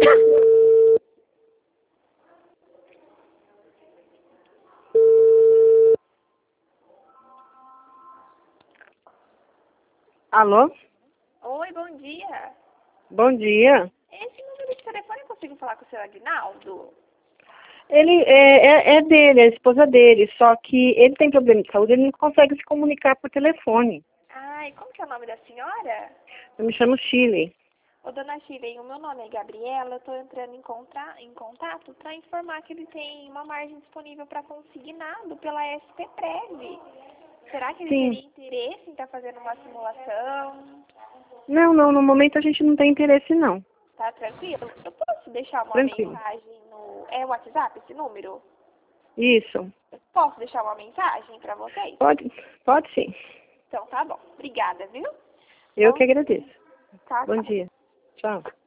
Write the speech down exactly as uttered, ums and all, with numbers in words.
Alô? Oi, bom dia. Bom dia. Esse número de telefone eu consigo falar com o seu Aguinaldo? Ele é, é, é dele, é a esposa dele, só que ele tem problema de saúde, ele não consegue se comunicar por telefone. Ai, como que é o nome da senhora? Eu me chamo Chile. Ô, dona Shirley, o meu nome é Gabriela, eu estou entrando em, contra... em contato para informar que ele tem uma margem disponível para consignado pela S P Prev. Será que ele Sim. teria interesse em estar fazendo uma simulação? Não, não, no momento a gente não tem interesse não. Tá tranquilo? Eu posso deixar uma Tranquilo. mensagem no... É o WhatsApp esse número? Isso. Posso deixar uma mensagem para vocês? Pode, pode sim. Então tá bom. Obrigada, viu? Eu Bom que dia. agradeço. Tchau, Bom tchau. dia. Tchau.